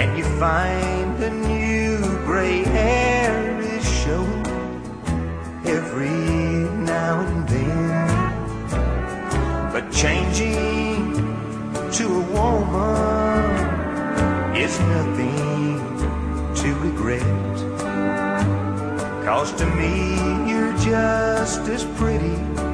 and you find a new gray hair is showing every now and then. But changing to a woman is nothing to regret, 'cause to me you're just as pretty